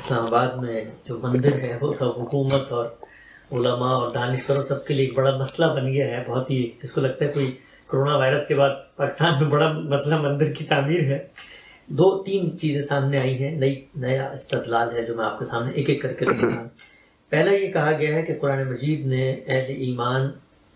اسلام آباد میں جو مندر ہے وہ سب حکومت اور علماء اور دانشوروں سب کے لیے ایک بڑا مسئلہ بن گیا ہے، بہت ہی، جس کو لگتا ہے کوئی کرونا وائرس کے بعد پاکستان میں بڑا مسئلہ مندر کی تعمیر ہے۔ 2-3 چیزیں سامنے آئی ہیں، نیا استدلال ہے جو میں آپ کے سامنے ایک ایک کر کے رکھوں گا۔ پہلا یہ کہا گیا ہے کہ قرآن مجید نے اہل ایمان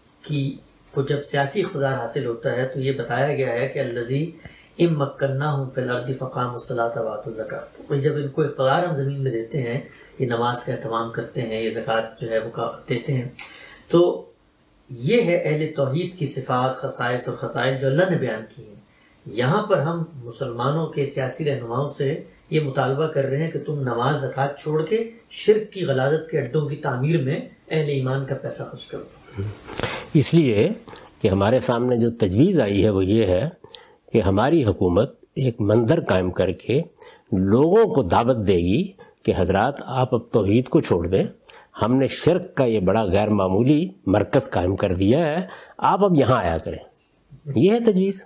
کو جب سیاسی اقتدار حاصل ہوتا ہے تو یہ بتایا گیا ہے کہ الذی ان مکناہم فی الارض فاقاموا الصلاۃ وآتوا الزکاۃ، جب ان کو اقتدار ہم زمین میں دیتے ہیں، یہ نماز کا اہتمام کرتے ہیں، یہ زکوٰۃ جو ہے وہ دیتے ہیں، تو یہ ہے اہل توحید کی صفات، خصائص اور خصائل جو اللہ نے بیان کی ہیں۔ یہاں پر ہم مسلمانوں کے سیاسی رہنماؤں سے یہ مطالبہ کر رہے ہیں کہ تم نماز زکوٰۃ چھوڑ کے شرک کی غلاظت کے اڈوں کی تعمیر میں اہل ایمان کا پیسہ خرچ کرو۔ اس لیے کہ ہمارے سامنے جو تجویز آئی ہے وہ یہ ہے کہ ہماری حکومت ایک مندر قائم کر کے لوگوں کو دعوت دے گی کہ حضرات آپ اب توحید کو چھوڑ دیں، ہم نے شرک کا یہ بڑا غیر معمولی مرکز قائم کر دیا ہے، آپ اب یہاں آیا کریں۔ یہ ہے تجویز۔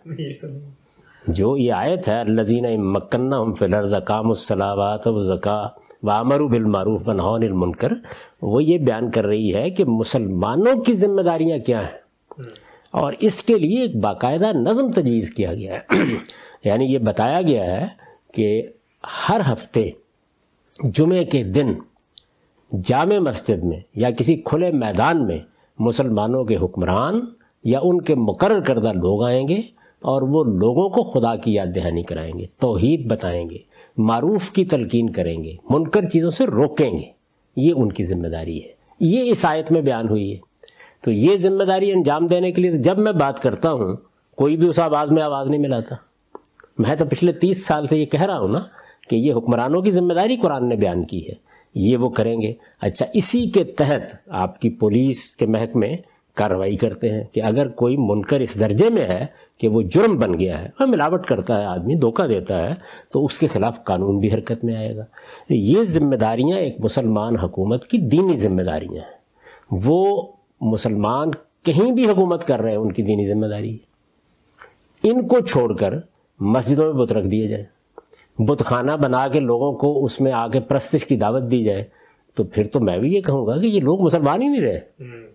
جو یہ آیت ہے الذین مکناہم فی الارض اقاموا الصلاۃ وآتوا الزکاۃ وامروا بالمعروف ونہوا عن المنکر، وہ یہ بیان کر رہی ہے کہ مسلمانوں کی ذمہ داریاں کیا ہیں، اور اس کے لیے ایک باقاعدہ نظم تجویز کیا گیا ہے۔ یعنی یہ بتایا گیا ہے کہ ہر ہفتے جمعے کے دن جامع مسجد میں یا کسی کھلے میدان میں مسلمانوں کے حکمران یا ان کے مقرر کردہ لوگ آئیں گے اور وہ لوگوں کو خدا کی یاد دہانی کرائیں گے، توحید بتائیں گے، معروف کی تلقین کریں گے، منکر چیزوں سے روکیں گے۔ یہ ان کی ذمہ داری ہے، یہ اس آیت میں بیان ہوئی ہے۔ تو یہ ذمہ داری انجام دینے کے لیے جب میں بات کرتا ہوں کوئی بھی اس آواز میں آواز نہیں ملاتا۔ میں تو پچھلے 30 سال سے یہ کہہ رہا ہوں نا کہ یہ حکمرانوں کی ذمہ داری قرآن نے بیان کی ہے، یہ وہ کریں گے۔ اچھا، اسی کے تحت آپ کی پولیس کے محکمے کارروائی کرتے ہیں کہ اگر کوئی منکر اس درجے میں ہے کہ وہ جرم بن گیا ہے، اور ملاوٹ کرتا ہے آدمی، دھوکہ دیتا ہے، تو اس کے خلاف قانون بھی حرکت میں آئے گا۔ یہ ذمہ داریاں ایک مسلمان حکومت کی دینی ذمہ داریاں ہیں۔ وہ مسلمان کہیں بھی حکومت کر رہے ہیں، ان کی دینی ذمہ داری ہے۔ ان کو چھوڑ کر مسجدوں میں بت رکھ دیے جائیں، بت خانہ بنا کے لوگوں کو اس میں آ کے پرستش کی دعوت دی جائے، تو پھر تو میں بھی یہ کہوں گا کہ یہ لوگ مسلمان ہی نہیں رہے،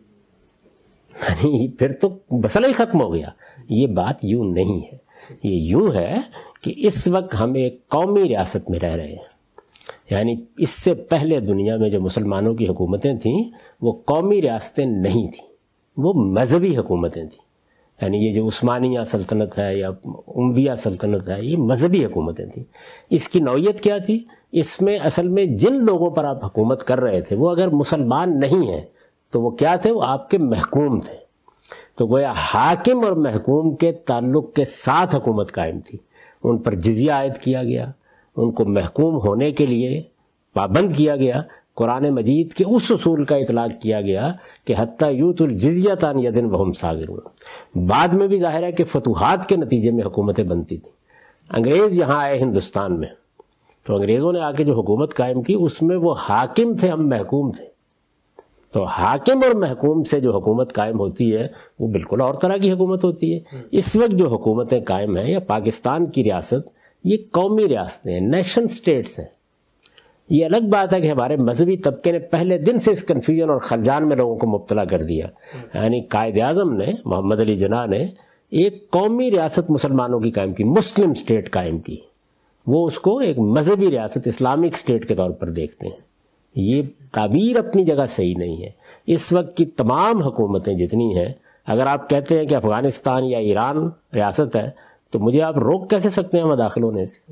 پھر تو مسئلہ ہی ختم ہو گیا۔ یہ بات یوں نہیں ہے، یہ یوں ہے کہ اس وقت ہم ایک قومی ریاست میں رہ رہے ہیں۔ یعنی اس سے پہلے دنیا میں جو مسلمانوں کی حکومتیں تھیں وہ قومی ریاستیں نہیں تھیں، وہ مذہبی حکومتیں تھیں۔ یعنی یہ جو عثمانیہ سلطنت ہے یا امویہ سلطنت ہے، یہ مذہبی حکومتیں تھیں۔ اس کی نوعیت کیا تھی؟ اس میں اصل میں جن لوگوں پر آپ حکومت کر رہے تھے وہ اگر مسلمان نہیں ہیں تو وہ کیا تھے؟ وہ آپ کے محکوم تھے۔ تو گویا حاکم اور محکوم کے تعلق کے ساتھ حکومت قائم تھی، ان پر جزیہ عائد کیا گیا، ان کو محکوم ہونے کے لیے پابند کیا گیا۔ قرآن مجید کے اس اصول کا اطلاق کیا گیا کہ حتیٰ یؤتوا الجزیۃ عن ید وہم صاغرون۔ بعد میں بھی ظاہر ہے کہ فتوحات کے نتیجے میں حکومتیں بنتی تھیں۔ انگریز یہاں آئے ہندوستان میں، تو انگریزوں نے آ کے جو حکومت قائم کی اس میں وہ حاکم تھے، ہم محکوم تھے۔ تو حاکم اور محکوم سے جو حکومت قائم ہوتی ہے وہ بالکل اور طرح کی حکومت ہوتی ہے۔ اس وقت جو حکومتیں قائم ہیں یا پاکستان کی ریاست، یہ قومی ریاستیں ہیں، نیشن سٹیٹس ہیں۔ یہ الگ بات ہے کہ ہمارے مذہبی طبقے نے پہلے دن سے اس کنفیوژن اور خلجان میں لوگوں کو مبتلا کر دیا۔ یعنی قائد اعظم نے، محمد علی جناح نے ایک قومی ریاست مسلمانوں کی قائم کی، مسلم سٹیٹ قائم کی۔ وہ اس کو ایک مذہبی ریاست، اسلامک سٹیٹ کے طور پر دیکھتے ہیں۔ یہ تعبیر اپنی جگہ صحیح نہیں ہے۔ اس وقت کی تمام حکومتیں جتنی ہیں، اگر آپ کہتے ہیں کہ افغانستان یا ایران ریاست ہے تو مجھے آپ روک کیسے سکتے ہیں وہاں داخل ہونے سے؟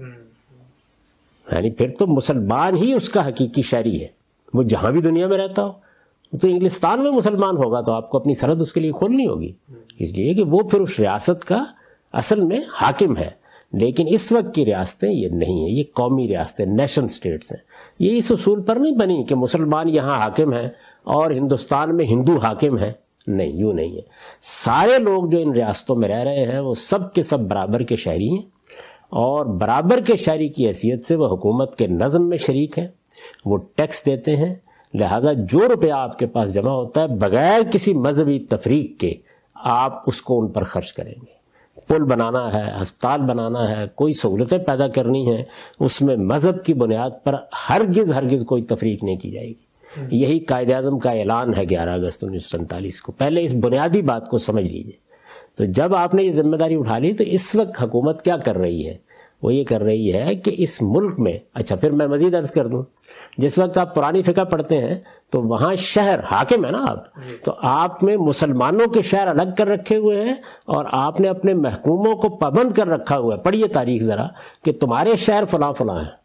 یعنی پھر تو مسلمان ہی اس کا حقیقی شہری ہے، وہ جہاں بھی دنیا میں رہتا ہو۔ تو انگلستان میں مسلمان ہوگا تو آپ کو اپنی سرحد اس کے لیے کھولنی ہوگی، اس لیے کہ وہ پھر اس ریاست کا اصل میں حاکم ہے۔ لیکن اس وقت کی ریاستیں یہ نہیں ہیں، یہ قومی ریاستیں، نیشن سٹیٹس ہیں۔ یہ اس اصول پر نہیں بنی کہ مسلمان یہاں حاکم ہیں اور ہندوستان میں ہندو حاکم ہیں، نہیں، یوں نہیں ہے۔ سارے لوگ جو ان ریاستوں میں رہ رہے ہیں وہ سب کے سب برابر کے شہری ہیں، اور برابر کے شہری کی حیثیت سے وہ حکومت کے نظم میں شریک ہیں، وہ ٹیکس دیتے ہیں۔ لہٰذا جو روپیہ آپ کے پاس جمع ہوتا ہے بغیر کسی مذہبی تفریق کے آپ اس کو ان پر خرچ کریں گے۔ پل بنانا ہے، ہسپتال بنانا ہے، کوئی سہولتیں پیدا کرنی ہیں، اس میں مذہب کی بنیاد پر ہرگز کوئی تفریق نہیں کی جائے گی۔ یہی قائد اعظم کا اعلان ہے 11 اگست 1947 کو۔ پہلے اس بنیادی بات کو سمجھ لیجئے۔ تو جب آپ نے یہ ذمہ داری اٹھا لی تو اس وقت حکومت کیا کر رہی ہے؟ وہ یہ کر رہی ہے کہ اس ملک میں، اچھا پھر میں مزید عرض کر دوں، جس وقت آپ پرانی فقہ پڑھتے ہیں تو وہاں شہر حاکم ہے نا آپ، تو آپ نے مسلمانوں کے شہر الگ کر رکھے ہوئے ہیں اور آپ نے اپنے محکوموں کو پابند کر رکھا ہوا ہے۔ پڑھیے تاریخ ذرا کہ تمہارے شہر فلاں فلاں ہیں۔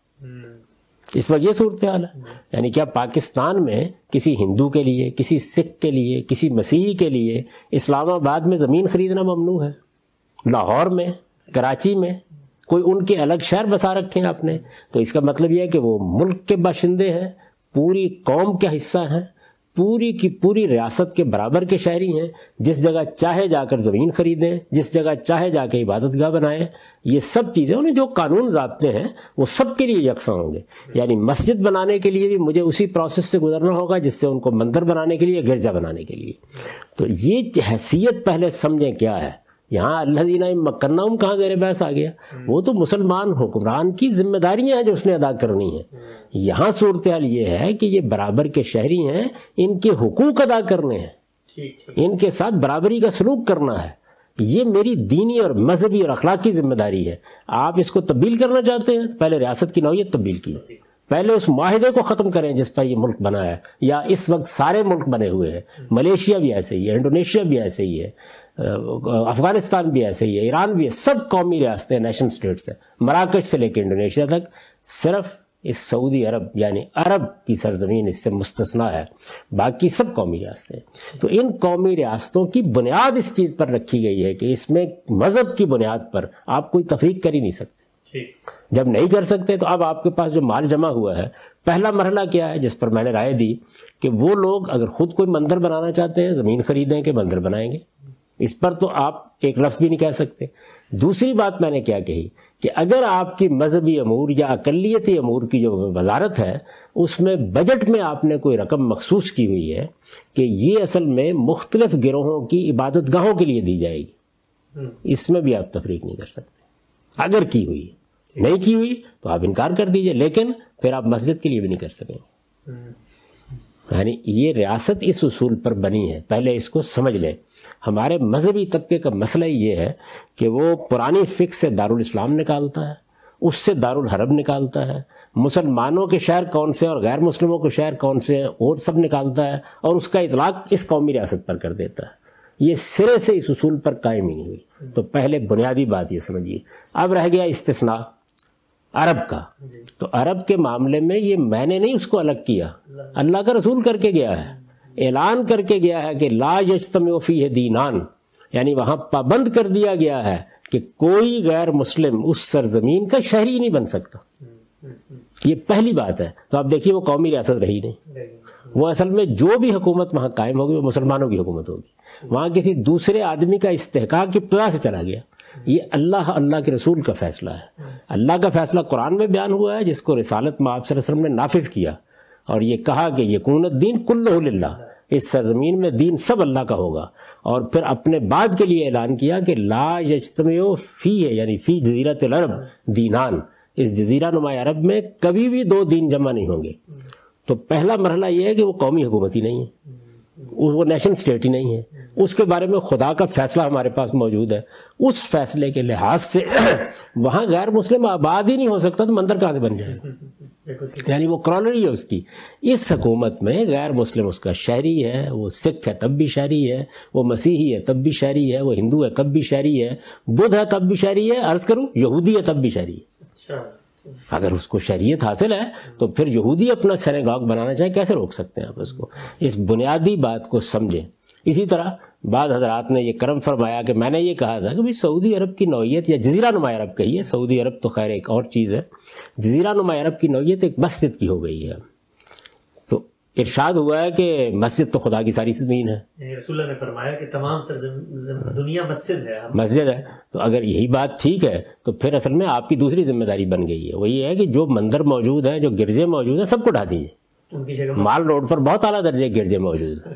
اس وقت یہ صورتحال ہے، یعنی کیا پاکستان میں کسی ہندو کے لیے، کسی سکھ کے لیے، کسی مسیحی کے لیے اسلام آباد میں زمین خریدنا ممنوع ہے؟ لاہور میں، کراچی میں کوئی ان کے الگ شہر بسا رکھے ہیں آپ نے؟ تو اس کا مطلب یہ ہے کہ وہ ملک کے باشندے ہیں، پوری قوم کا حصہ ہیں، پوری کی پوری ریاست کے برابر کے شہری ہیں، جس جگہ چاہے جا کر زمین خریدیں، جس جگہ چاہے جا کے عبادت گاہ بنائیں۔ یہ سب چیزیں انہیں جو قانون ضابطے ہیں وہ سب کے لیے یکساں ہوں گے۔ یعنی مسجد بنانے کے لیے بھی مجھے اسی پروسیس سے گزرنا ہوگا جس سے ان کو مندر بنانے کے لیے، گرجا بنانے کے لیے۔ تو یہ حیثیت پہلے سمجھیں کیا ہے۔ یہاں الذین مکناہم کہاں زیر بحث آ گیا؟ وہ تو مسلمان حکمران کی ذمہ داریاں ہیں جو اس نے ادا کرنی ہیں۔ یہاں صورتحال یہ ہے کہ یہ برابر کے شہری ہیں، ان کے حقوق ادا کرنے ہیں، ان کے ساتھ برابری کا سلوک کرنا ہے۔ یہ میری دینی اور مذہبی اور اخلاقی ذمہ داری ہے۔ آپ اس کو تبدیل کرنا چاہتے ہیں، پہلے ریاست کی نوعیت تبدیل کی، پہلے اس معاہدے کو ختم کریں جس پر یہ ملک بنا ہے، یا اس وقت سارے ملک بنے ہوئے ہیں۔ ملیشیا بھی ایسے ہی ہے، انڈونیشیا بھی ایسے ہی ہے، افغانستان بھی ایسے ہی ہے، ایران بھی ہے، سب قومی ریاستیں نیشنل اسٹیٹس ہیں، مراکش سے لے کے انڈونیشیا تک۔ صرف اس سعودی عرب یعنی عرب کی سرزمین اس سے مستثنا ہے، باقی سب قومی ریاستیں۔ تو ان قومی ریاستوں کی بنیاد اس چیز پر رکھی گئی ہے کہ اس میں مذہب کی بنیاد پر آپ کوئی تفریق کر ہی نہیں سکتے۔ جب نہیں کر سکتے تو اب آپ کے پاس جو مال جمع ہوا ہے، پہلا مرحلہ کیا ہے جس پر میں نے رائے دی کہ وہ لوگ اگر خود کوئی مندر بنانا چاہتے ہیں، زمین خریدیں کہ مندر بنائیں گے، اس پر تو آپ ایک لفظ بھی نہیں کہہ سکتے۔ دوسری بات میں نے کیا کہی کہ اگر آپ کی مذہبی امور یا اقلیتی امور کی جو وزارت ہے اس میں بجٹ میں آپ نے کوئی رقم مخصوص کی ہوئی ہے کہ یہ اصل میں مختلف گروہوں کی عبادت گاہوں کے لیے دی جائے گی، اس میں بھی آپ تفریق نہیں کر سکتے۔ اگر کی ہوئی، نہیں کی ہوئی تو آپ انکار کر دیجئے، لیکن پھر آپ مسجد کے لیے بھی نہیں کر سکیں گے۔ یعنی یہ ریاست اس اصول پر بنی ہے، پہلے اس کو سمجھ لیں۔ ہمارے مذہبی طبقے کا مسئلہ یہ ہے کہ وہ پرانی فقہ سے دارالاسلام نکالتا ہے، اس سے دارالحرب نکالتا ہے، مسلمانوں کے شہر کون سے اور غیر مسلموں کے شہر کون سے ہیں اور سب نکالتا ہے، اور اس کا اطلاق اس قومی ریاست پر کر دیتا ہے۔ یہ سرے سے اس اصول پر قائم ہی نہیں ہوئی۔ تو پہلے بنیادی بات یہ سمجھیے۔ اب رہ گیا استثناء عرب کا، تو عرب کے معاملے میں یہ میں نے نہیں اس کو الگ کیا، اللہ کا رسول کر کے گیا ہے، اعلان کر کے گیا ہے کہ لا یجتمع فیہ دینان، یعنی وہاں پابند کر دیا گیا ہے کہ کوئی غیر مسلم اس سرزمین کا شہری نہیں بن سکتا۔ یہ پہلی بات ہے۔ تو آپ دیکھیے وہ قومی ریاست رہی نہیں، وہ اصل میں جو بھی حکومت وہاں قائم ہوگی وہ مسلمانوں کی حکومت ہوگی، وہاں کسی دوسرے آدمی کا استحقاق ابتدا سے چلا گیا۔ یہ اللہ کے رسول کا فیصلہ ہے۔ اللہ کا فیصلہ قرآن میں بیان ہوا ہے جس کو رسالت میں آپ صلی اللہ علیہ وسلم نے نافذ کیا، اور یہ کہا کہ یکون الدین کلہ للہ، اس سرزمین میں دین سب اللہ کا ہوگا، اور پھر اپنے بعد کے لیے اعلان کیا کہ لا یجتمع فیہ یعنی فی جزیرۃ العرب دینان، اس جزیرہ نما عرب میں کبھی بھی دو دین جمع نہیں ہوں گے۔ تو پہلا مرحلہ یہ ہے کہ وہ قومی حکومت ہی نہیں ہے، وہ نیشنل اسٹیٹ ہی نہیں ہے، اس کے بارے میں خدا کا فیصلہ ہمارے پاس موجود ہے۔ اس فیصلے کے لحاظ سے وہاں غیر مسلم آباد ہی نہیں ہو سکتا تو مندر کہاں سے بن جائے گا؟ یعنی وہ کرالری ہے اس کی۔ اس حکومت میں غیر مسلم اس کا شہری ہے، وہ سکھ ہے تب بھی شہری ہے، وہ مسیحی ہے تب بھی شہری ہے، وہ ہندو ہے تب بھی شہری ہے، بدھ ہے تب بھی شہری ہے، عرض کروں یہودی ہے تب بھی شہری ہے۔ اگر اس کو شریعت حاصل ہے تو پھر یہودی اپنا سینیگاگ بنانا چاہے کیسے روک سکتے ہیں آپ اس کو؟ اس بنیادی بات کو سمجھیں۔ اسی طرح بعض حضرات نے یہ کرم فرمایا کہ میں نے یہ کہا تھا کہ بھئی سعودی عرب کی نوعیت، یا جزیرہ نما عرب کہیے، سعودی عرب تو خیر ایک اور چیز ہے، جزیرہ نما عرب کی نوعیت ایک مسجد کی ہو گئی ہے۔ تو ارشاد ہوا ہے کہ مسجد تو خدا کی ساری زمین ہے، رسول اللہ نے فرمایا کہ تمام دنیا مسجد ہے، مسجد ہے۔ تو اگر یہی بات ٹھیک ہے تو پھر اصل میں آپ کی دوسری ذمہ داری بن گئی ہے، وہ یہ ہے کہ جو مندر موجود ہیں، جو گرجے موجود ہیں، سب کو ڈھا دیجیے۔ مال روڈ پر بہت اعلیٰ درجے گرجے موجود ہیں،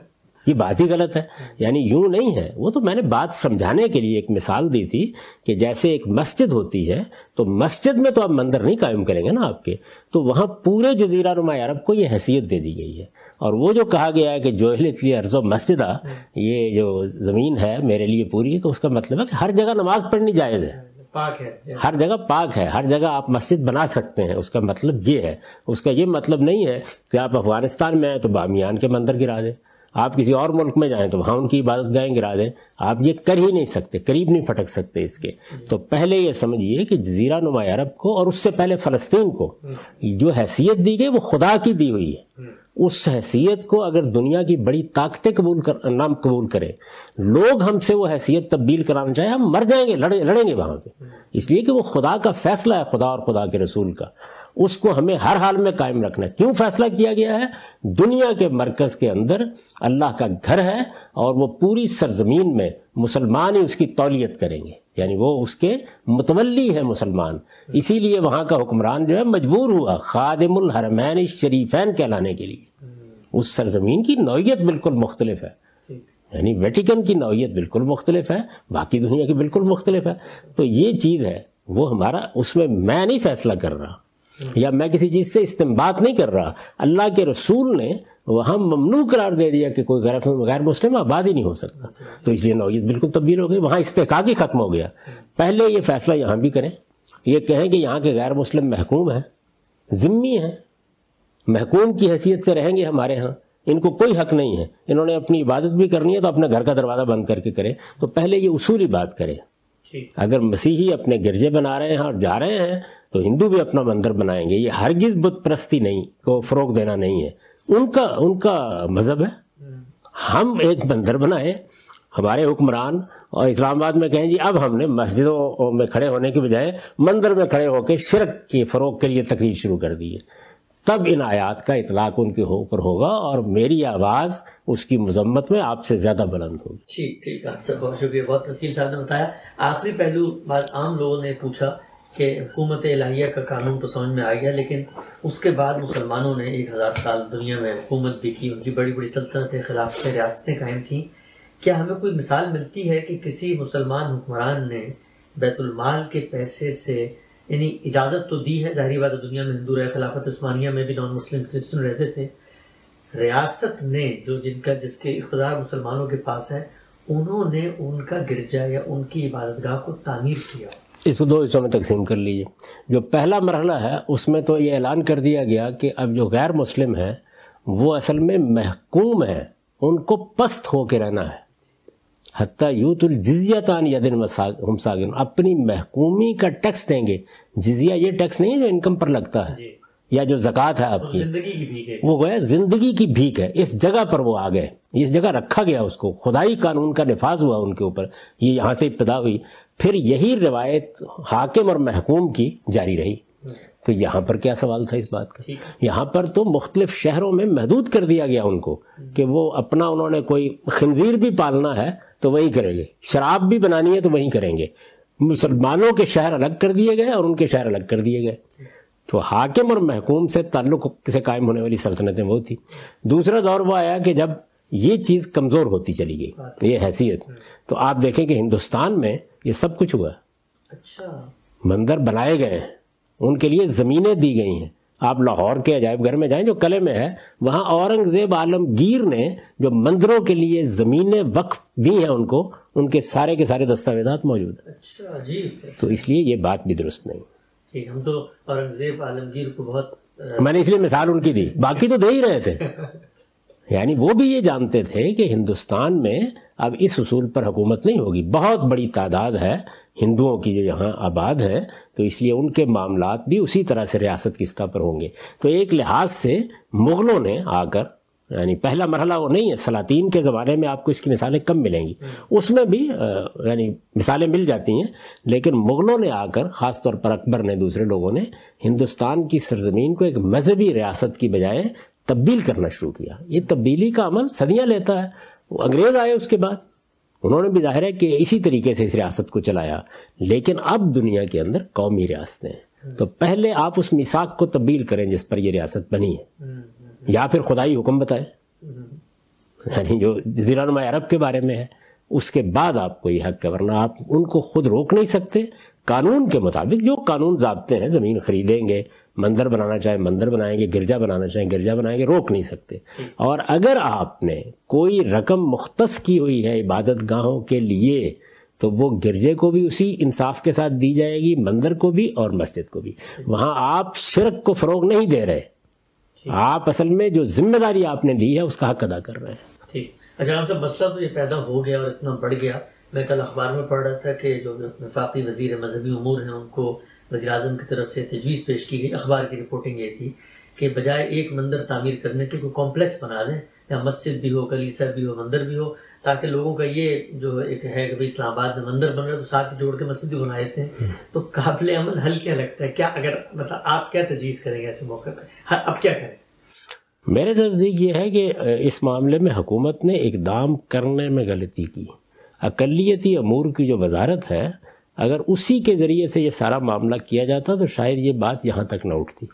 یہ بات ہی غلط ہے. یعنی یوں نہیں ہے. وہ تو میں نے بات سمجھانے کے لیے ایک مثال دی تھی کہ جیسے ایک مسجد ہوتی ہے تو مسجد میں تو آپ مندر نہیں قائم کریں گے نا آپ کے, تو وہاں پورے جزیرہ نما عرب کو یہ حیثیت دے دی گئی ہے. اور وہ جو کہا گیا ہے کہ جوہلت لی ارض و مسجدہ, یہ جو زمین ہے میرے لیے پوری, تو اس کا مطلب ہے کہ ہر جگہ نماز پڑھنی جائز ہے, پاک ہے, ہر جگہ پاک ہے, ہر جگہ آپ مسجد بنا سکتے ہیں. اس کا مطلب یہ ہے. اس کا یہ مطلب نہیں ہے کہ آپ افغانستان میں آئیں تو بامیان کے مندر گرا دیں, آپ کسی اور ملک میں جائیں تو وہاں ان کی عبادت گاہیں گرا دیں. آپ یہ کر ہی نہیں سکتے, قریب نہیں پھٹک سکتے اس کے. تو پہلے یہ سمجھیے کہ جزیرہ نما عرب کو اور اس سے پہلے فلسطین کو جو حیثیت دی گئی وہ خدا کی دی ہوئی ہے. اس حیثیت کو اگر دنیا کی بڑی طاقتیں نہ قبول کریں, لوگ ہم سے وہ حیثیت تبدیل کرانا چاہیں, ہم مر جائیں گے, لڑیں گے وہاں پہ. اس لیے کہ وہ خدا کا فیصلہ ہے, خدا اور خدا کے رسول کا. اس کو ہمیں ہر حال میں قائم رکھنا ہے. کیوں فیصلہ کیا گیا ہے؟ دنیا کے مرکز کے اندر اللہ کا گھر ہے اور وہ پوری سرزمین میں مسلمان ہی اس کی تولیت کریں گے, یعنی وہ اس کے متولی ہے مسلمان. اسی لیے وہاں کا حکمران جو ہے مجبور ہوا خادم الحرمین شریفین کہلانے کے لیے. اس سرزمین کی نوعیت بالکل مختلف ہے, یعنی ویٹیکن کی نوعیت بالکل مختلف ہے, باقی دنیا کی بالکل مختلف ہے. تو یہ چیز ہے, وہ ہمارا, اس میں میں نہیں فیصلہ کر رہا یا میں کسی چیز سے استنباط نہیں کر رہا. اللہ کے رسول نے وہاں ممنوع قرار دے دیا کہ کوئی غیر مسلم آباد ہی نہیں ہو سکتا, تو اس لیے نوعیت بالکل تبدیل ہو گئی. وہاں استحقاق ہی ختم ہو گیا. پہلے یہ فیصلہ یہاں بھی کریں, یہ کہیں کہ یہاں کے غیر مسلم محکوم ہیں, ذمہ ہیں, محکوم کی حیثیت سے رہیں گے ہمارے ہاں, ان کو کوئی حق نہیں ہے, انہوں نے اپنی عبادت بھی کرنی ہے تو اپنے گھر کا دروازہ بند کر کے کریں. تو پہلے یہ اصولی بات کریں. اگر مسیحی اپنے گرجے بنا رہے ہیں اور جا رہے ہیں تو ہندو بھی اپنا مندر بنائیں گے. یہ ہرگز بت پرستی نہیں کو فروغ دینا نہیں ہے, ان کا مذہب ہے. ہم ایک مندر بنائیں, ہمارے حکمران اور اسلام آباد میں کہیں جی اب ہم نے مسجدوں میں کھڑے ہونے کی بجائے مندر میں کھڑے ہو کے شرک کے فروغ کے لیے تقریر شروع کر دی ہے, تب ان آیات کا اطلاق ان کے اوپر ہوگا اور میری آواز اس کی مذمت میں آپ سے زیادہ بلند ہوگی. ٹھیک ہے, آپ سے بہت شکریہ, بہت تفصیل سے آپ نے بتایا. آخری پہلو, بعض عام لوگوں نے پوچھا کہ حکومت الہیہ کا قانون تو سمجھ میں آ گیا, لیکن اس کے بعد مسلمانوں نے 1000 سال دنیا میں حکومت بھی کی, ان کی بڑی بڑی سلطنتیں, خلافتیں, ریاستیں قائم تھیں. کیا ہمیں کوئی مثال ملتی ہے کہ کسی مسلمان حکمران نے بیت المال کے پیسے سے, یعنی اجازت تو دی ہے, ظاہری بات ہے دنیا میں ہندو رہے, خلافت عثمانیہ میں بھی نان مسلم کرسچن رہتے تھے, ریاست نے جس کے اقتدار مسلمانوں کے پاس ہے, انہوں نے ان کا گرجا یا ان کی عبادت گاہ کو تعمیر کیا. اس کو 2 حصوں میں تقسیم کر لیجیے. جو پہلا مرحلہ ہے اس میں تو یہ اعلان کر دیا گیا کہ اب جو غیر مسلم ہیں وہ اصل میں محکوم ہیں, ان کو پست ہو کے رہنا ہے. حتیٰ یوت الجزیۃ عن ید ہم صاغرون, اپنی محکومی کا ٹیکس دیں گے. جزیہ یہ ٹیکس نہیں ہے جو انکم پر لگتا ہے یا جو زکوٰۃ ہے آپ کی, وہ گویا زندگی کی بھیک ہے. اس جگہ پر وہ آ گئے, اس جگہ رکھا گیا اس کو, خدائی قانون کا نفاذ ہوا ان کے اوپر, یہ یہاں سے ابتدا ہوئی. پھر یہی روایت حاکم اور محکوم کی جاری رہی. تو یہاں پر کیا سوال تھا اس بات کا؟ یہاں پر تو مختلف شہروں میں محدود کر دیا گیا ان کو کہ وہ اپنا, انہوں نے کوئی خنزیر بھی پالنا ہے تو وہی کریں گے, شراب بھی بنانی ہے تو وہی کریں گے. مسلمانوں کے شہر الگ کر دیے گئے اور ان کے شہر الگ کر دیے گئے. تو حاکم اور محکوم سے تعلق سے قائم ہونے والی سلطنتیں وہ تھی. دوسرا دور وہ آیا کہ جب یہ چیز کمزور ہوتی چلی گئی, یہ حیثیت. تو آپ دیکھیں کہ ہندوستان میں یہ سب کچھ ہوا. مندر بنائے گئے ہیں, ان کے لیے زمینیں دی گئی ہیں. آپ لاہور کے عجائب گھر میں جائیں جو قلعے میں ہے, وہاں اورنگزیب عالمگیر نے جو مندروں کے لیے زمینیں وقف دی ہیں ان کو, ان کے سارے دستاویزات موجود ہیں. تو اس لیے یہ بات بھی درست نہیں. ہم تو اورنگزیب عالمگیر کو بہت, میں نے اس لیے مثال ان کی دی, باقی تو دے ہی رہے تھے. یعنی وہ بھی یہ جانتے تھے کہ ہندوستان میں اب اس اصول پر حکومت نہیں ہوگی. بہت بڑی تعداد ہے ہندوؤں کی جو یہاں آباد ہے, تو اس لیے ان کے معاملات بھی اسی طرح سے ریاست کی سطح پر ہوں گے. تو ایک لحاظ سے مغلوں نے آ کر, یعنی پہلا مرحلہ وہ نہیں ہے, سلاطین کے زمانے میں آپ کو اس کی مثالیں کم ملیں گی, اس میں بھی یعنی مثالیں مل جاتی ہیں, لیکن مغلوں نے آ کر, خاص طور پر اکبر نے, دوسرے لوگوں نے ہندوستان کی سرزمین کو ایک مذہبی ریاست کی بجائے تبدیل کرنا شروع کیا. یہ تبدیلی کا عمل صدیاں لیتا ہے. انگریز آئے اس کے بعد, انہوں نے بھی ظاہر ہے کہ اسی طریقے سے اس ریاست کو چلایا, لیکن اب دنیا کے اندر قومی ریاستیں ہیں. تو پہلے آپ اس میثاق کو تبدیل کریں جس پر یہ ریاست بنی ہے, یا پھر خدائی حکم بتائیں. یعنی جو جزیرہ نما عرب کے بارے میں ہے، اس کے بعد آپ کو یہ حق ہے، ورنہ آپ ان کو خود روک نہیں سکتے۔ قانون کے مطابق جو قانون ضابطے ہیں، زمین خریدیں گے، مندر بنانا چاہیں مندر بنائیں گے، گرجا بنانا چاہیں گرجا بنائیں گے، روک نہیں سکتے۔ اور اگر آپ نے کوئی رقم مختص کی ہوئی ہے عبادت گاہوں کے لیے تو وہ گرجے کو بھی اسی انصاف کے ساتھ دی جائے گی، مندر کو بھی اور مسجد کو بھی۔ وہاں آپ شرک کو فروغ نہیں دے رہے، آپ اصل میں جو ذمہ داری آپ نے لی ہے اس کا حق ادا کر رہے ہیں۔ ٹھیک۔ اچھا ہم سب مسئلہ تو یہ پیدا ہو گیا اور اتنا بڑھ گیا، میں کل اخبار میں پڑھ رہا تھا کہ جو وفاقی وزیر مذہبی امور ہیں ان کو وزیر اعظم کی طرف سے تجویز پیش کی گئی، اخبار کی رپورٹنگ یہ تھی کہ بجائے ایک مندر تعمیر کرنے کے کوئی کمپلیکس بنا دیں، یا مسجد بھی ہو، کلیسا بھی ہو، مندر بھی ہو، تاکہ لوگوں کا یہ جو ایک ہے کہ اسلام آباد میں مندر بن رہا ہے تو ساتھ جوڑ کے مسجد بھی بنا دیتے ہیں۔ تو قابل عمل حل کیا لگتا ہے؟ کیا اگر مطلب آپ کیا تجویز کریں گے ایسے موقع پہ، اب کیا کریں؟ میرے نزدیک یہ ہے کہ اس معاملے میں حکومت نے اقدام کرنے میں غلطی کی۔ اقلیتی امور کی جو وزارت ہے، اگر اسی کے ذریعے سے یہ سارا معاملہ کیا جاتا تو شاید یہ بات یہاں تک نہ اٹھتی۔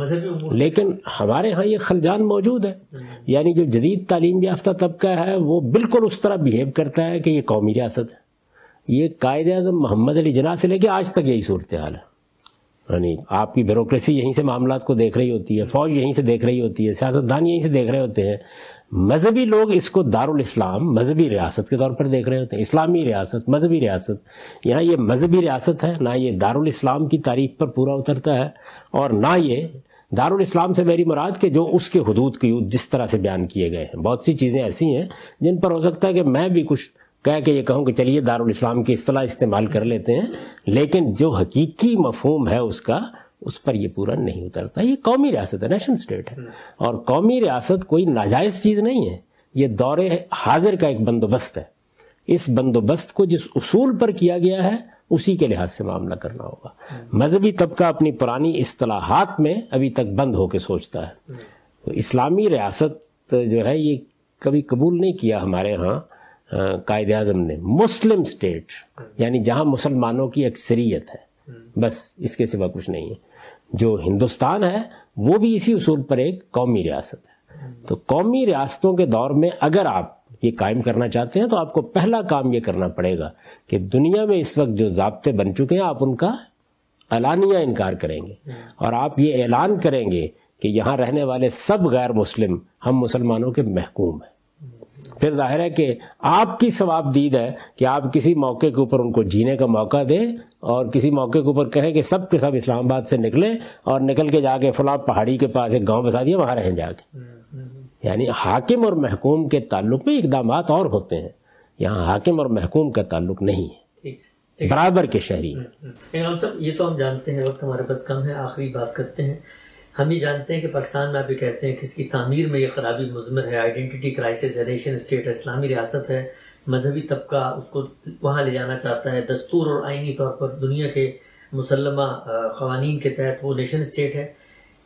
لیکن ہمارے ہاں یہ خلجان موجود ہے، یعنی جو جدید تعلیم یافتہ طبقہ ہے وہ بالکل اس طرح بیہیو کرتا ہے کہ یہ قومی ریاست ہے۔ یہ قائد اعظم محمد علی جناح سے لے کے آج تک یہی صورتحال ہے، یعنی آپ کی بیوروکریسی یہیں سے معاملات کو دیکھ رہی ہوتی ہے، فوج یہیں سے دیکھ رہی ہوتی ہے، سیاستدان یہیں سے دیکھ رہے ہوتے ہیں، مذہبی لوگ اس کو دارالاسلام مذہبی ریاست کے طور پر دیکھ رہے ہوتے ہیں، اسلامی ریاست، مذہبی ریاست۔ یہاں یہ مذہبی ریاست ہے، نہ یہ دارالاسلام کی تعریف پر پورا اترتا ہے، اور نہ یہ دارالاسلام سے میری مراد کہ جو اس کے حدود قیود جس طرح سے بیان کیے گئے ہیں۔ بہت سی چیزیں ایسی ہیں جن پر ہو سکتا ہے کہ میں بھی کچھ کہہ کے یہ کہوں کہ چلیے دارالاسلام کی اصطلاح استعمال کر لیتے ہیں، لیکن جو حقیقی مفہوم ہے اس کا، اس پر یہ پورا نہیں اترتا۔ یہ قومی ریاست ہے، نیشن اسٹیٹ ہے، اور قومی ریاست کوئی ناجائز چیز نہیں ہے، یہ دور حاضر کا ایک بندوبست ہے۔ اس بندوبست کو جس اصول پر کیا گیا ہے اسی کے لحاظ سے معاملہ کرنا ہوگا۔ مذہبی طبقہ اپنی پرانی اصطلاحات میں ابھی تک بند ہو کے سوچتا ہے۔ تو اسلامی ریاست جو ہے یہ کبھی قبول نہیں کیا ہمارے ہاں قائد اعظم نے۔ مسلم اسٹیٹ یعنی جہاں مسلمانوں کی اکثریت ہے، بس اس کے سوا کچھ نہیں ہے۔ جو ہندوستان ہے وہ بھی اسی اصول پر ایک قومی ریاست ہے۔ تو قومی ریاستوں کے دور میں اگر آپ یہ قائم کرنا چاہتے ہیں تو آپ کو پہلا کام یہ کرنا پڑے گا کہ دنیا میں اس وقت جو ضابطے بن چکے ہیں آپ ان کا اعلانیہ انکار کریں گے، اور آپ یہ اعلان کریں گے کہ یہاں رہنے والے سب غیر مسلم ہم مسلمانوں کے محکوم ہیں۔ پھر ظاہر ہے کہ آپ کی ثواب دید ہے کہ آپ کسی موقع کے اوپر ان کو جینے کا موقع دیں، اور کسی موقع کے اوپر کہیں کہ سب کے سب اسلام آباد سے نکلیں اور نکل کے جا کے فلاں پہاڑی کے پاس ایک گاؤں بسا دیا، وہاں رہیں جا کے۔ یعنی حاکم اور محکوم کے تعلق میں اقدامات اور ہوتے ہیں، یہاں حاکم اور محکوم کا تعلق نہیں ہے، برابر کے شہری ہیں۔ ہم سب یہ تو ہم جانتے ہیں، وقت ہمارے پاس کم ہے، آخری بات کرتے ہیں۔ ہم یہ جانتے ہیں کہ پاکستان میں آپ بھی کہتے ہیں کہ اس کی تعمیر میں یہ خرابی مضمر ہے، آئیڈینٹی کرائسس ہے، نیشن اسٹیٹ ہے، اسلامی ریاست ہے، مذہبی طبقہ اس کو وہاں لے جانا چاہتا ہے، دستور اور آئینی طور پر دنیا کے مسلمہ قوانین کے تحت وہ نیشن اسٹیٹ ہے۔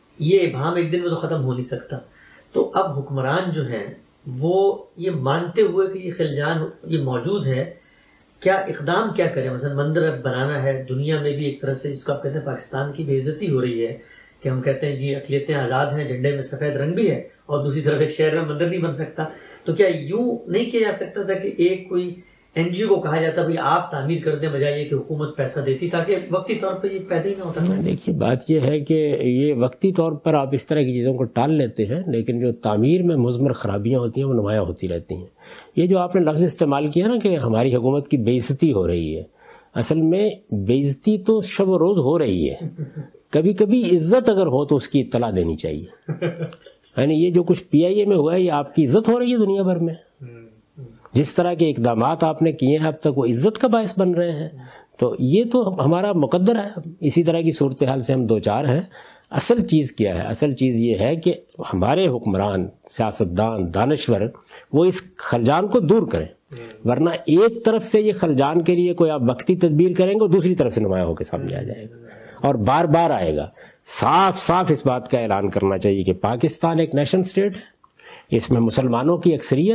یہ ابہام ایک دن میں تو ختم ہو نہیں سکتا۔ تو اب حکمران جو ہیں وہ یہ مانتے ہوئے کہ یہ خلجان یہ موجود ہے، کیا اقدام کیا کریں؟ مثلا مندر بنانا ہے، دنیا میں بھی ایک طرح سے جس کو آپ کہتے ہیں پاکستان کی بے عزتی ہو رہی ہے کہ ہم کہتے ہیں جی اقلیتیں آزاد ہیں، جھنڈے میں سفید رنگ بھی ہے، اور دوسری طرف ایک شہر میں مندر نہیں بن سکتا۔ تو کیا یوں نہیں کیا جا سکتا تھا کہ ایک کوئی این جی او کو کہا جاتا بھائی آپ تعمیر کر دیں، بجائے یہ کہ حکومت پیسہ دیتی، تاکہ وقتی طور پہ یہ پیدا ہی نہ ہوتا؟ دیکھیے بات یہ ہے کہ یہ وقتی طور پر آپ اس طرح کی چیزوں کو ٹال لیتے ہیں، لیکن جو تعمیر میں مضمر خرابیاں ہوتی ہیں وہ نمایاں ہوتی رہتی ہیں۔ یہ جو آپ نے لفظ استعمال کیا نا کہ ہماری حکومت کی بے عزتی ہو رہی ہے، اصل میں بے عزتی تو شب و روز ہو رہی ہے، کبھی کبھی عزت اگر ہو تو اس کی اطلاع دینی چاہیے۔ یعنی یہ جو کچھ پی آئی اے میں ہوا ہے یہ آپ کی عزت ہو رہی ہے دنیا بھر میں، جس طرح کے اقدامات آپ نے کیے ہیں اب تک وہ عزت کا باعث بن رہے ہیں، تو یہ تو ہمارا مقدر ہے، اسی طرح کی صورتحال سے ہم دوچار ہیں۔ اصل چیز کیا ہے؟ اصل چیز یہ ہے کہ ہمارے حکمران، سیاستدان، دانشور وہ اس خلجان کو دور کریں، ورنہ ایک طرف سے یہ خلجان کے لیے کوئی آپ وقتی تدبیر کریں گے، دوسری طرف سے نمایاں ہو کے سامنے آ جائے گا اور بار بار آئے گا۔ صاف صاف اس بات کا اعلان کرنا چاہیے کہ پاکستان ایک نیشن اسٹیٹ ہے، اس میں مسلمانوں کی اکثریت ہے،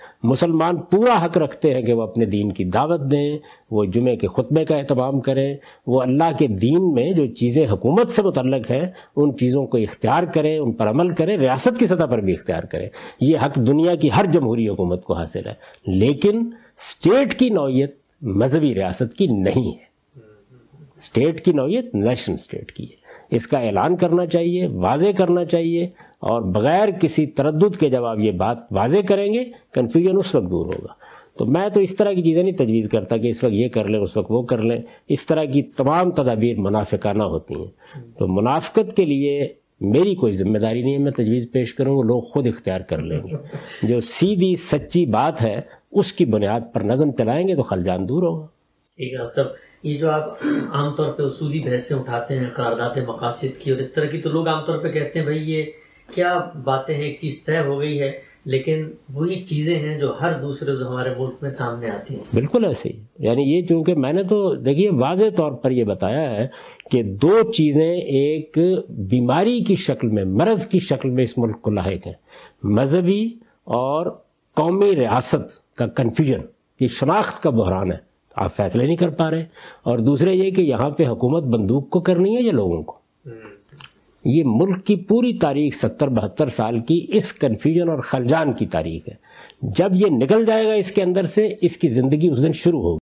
مسلمان پورا حق رکھتے ہیں کہ وہ اپنے دین کی دعوت دیں، وہ جمعے کے خطبے کا اہتمام کریں، وہ اللہ کے دین میں جو چیزیں حکومت سے متعلق ہیں ان چیزوں کو اختیار کریں، ان پر عمل کریں، ریاست کی سطح پر بھی اختیار کریں۔ یہ حق دنیا کی ہر جمہوری حکومت کو حاصل ہے، لیکن اسٹیٹ کی نوعیت مذہبی ریاست کی نہیں ہے۔ اسٹیٹ کی نوعیت نیشنل اسٹیٹ کی ہے۔ اس کا اعلان کرنا چاہیے، واضح کرنا چاہیے، اور بغیر کسی تردد کے جب آپ یہ بات واضح کریں گے کنفیوژن اس وقت دور ہوگا۔ تو میں تو اس طرح کی چیزیں نہیں تجویز کرتا کہ اس وقت یہ کر لیں اس وقت وہ کر لیں، اس طرح کی تمام تدابیر منافقانہ ہوتی ہیں۔ تو منافقت کے لیے میری کوئی ذمہ داری نہیں ہے، میں تجویز پیش کروں وہ لوگ خود اختیار کر لیں گے۔ جو سیدھی سچی بات ہے اس کی بنیاد پر نظم چلائیں گے تو خلجان دور ہوگا۔ ٹھیک ہے صاحب، یہ جو آپ عام طور پہ اصولی بحثیں اٹھاتے ہیں قرارداد مقاصد کی اور اس طرح کی، تو لوگ عام طور پہ کہتے ہیں بھائی یہ کیا باتیں ہیں، ایک چیز طے ہو گئی ہے لیکن وہی چیزیں ہیں جو ہر دوسرے روز ہمارے ملک میں سامنے آتی ہیں۔ بالکل ایسے ہی، یعنی یہ چونکہ میں نے تو دیکھیے واضح طور پر یہ بتایا ہے کہ دو چیزیں ایک بیماری کی شکل میں، مرض کی شکل میں اس ملک کو لاحق ہیں، مذہبی اور قومی ریاست کا کنفیوژن، یہ شناخت کا بحران ہے، آپ فیصلے نہیں کر پا رہے، اور دوسرے یہ کہ یہاں پہ حکومت بندوق کو کرنی ہے یا لوگوں کو۔ یہ ملک کی پوری تاریخ 70-72 سال کی اس کنفیوژن اور خلجان کی تاریخ ہے۔ جب یہ نکل جائے گا اس کے اندر سے، اس کی زندگی اس دن شروع ہوگی۔